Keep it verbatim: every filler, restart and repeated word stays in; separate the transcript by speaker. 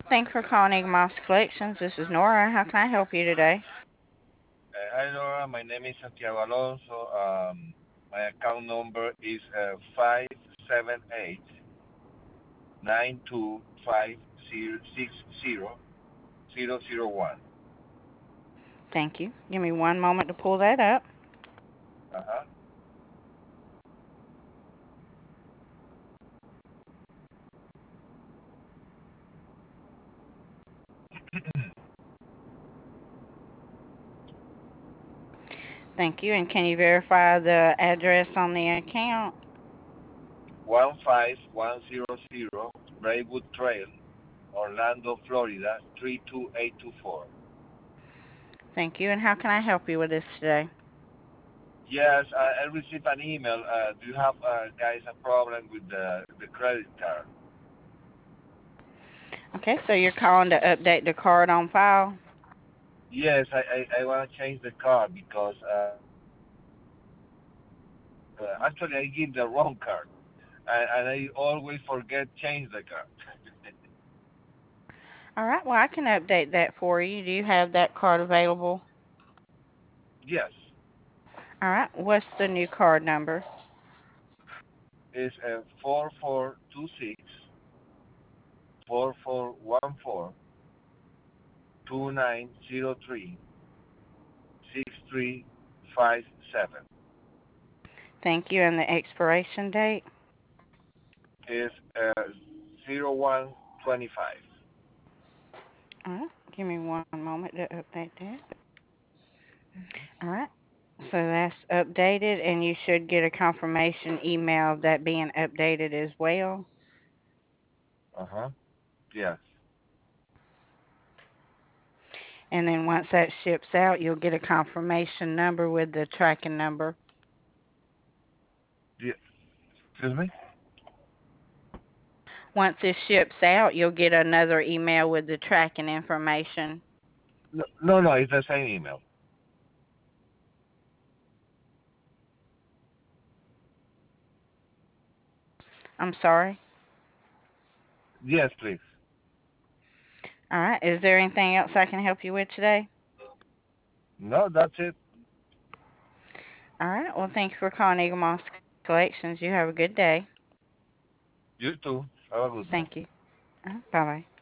Speaker 1: Thanks for calling Eagle Moss Collections. This is Nora. How can I help you today?
Speaker 2: Uh, hi Laura, my name is Santiago Alonso. Um, my account number is uh, five seven eight nine two five zero six zero zero zero one.
Speaker 1: Thank you. Give me one moment to pull that up.
Speaker 2: Uh huh.
Speaker 1: Thank you. And can you verify the address on the account?
Speaker 2: One five one zero zero Braywood Trail, Orlando, Florida three two eight two four.
Speaker 1: Thank you. And how can I help you with this today?
Speaker 2: Yes, I, I received an email. Uh, do you have uh, guys a problem with the the credit card?
Speaker 1: Okay, so you're calling to update the card on file?
Speaker 2: Yes, I I, I want to change the card because uh, uh, actually I give the wrong card. and, and I always forget change the card.
Speaker 1: All right, well, I can update that for you. Do you have that card available?
Speaker 2: Yes,
Speaker 1: All right, what's the new card number?
Speaker 2: it's uh, four four two six four four one four two nine zero three six three five seven.
Speaker 1: Thank you. And the expiration date?
Speaker 2: Is uh, zero one twenty five.
Speaker 1: All right, give me one moment to update that. All right. So that's updated, and you should get a confirmation email of that being updated as well.
Speaker 2: Uh huh. Yes.
Speaker 1: And then once that ships out, you'll get a confirmation number with the tracking number.
Speaker 2: Yeah. Excuse me.
Speaker 1: Once it ships out, you'll get another email with the tracking information.
Speaker 2: No, no, no. It's the same email.
Speaker 1: I'm sorry.
Speaker 2: Yes, please.
Speaker 1: All right. Is there anything else I can help you with today?
Speaker 2: No, that's it.
Speaker 1: All right. Well, thank you for calling Eagle Moss Collections. You have a good day.
Speaker 2: You too. Have a good one.
Speaker 1: Thank you. Uh, bye bye.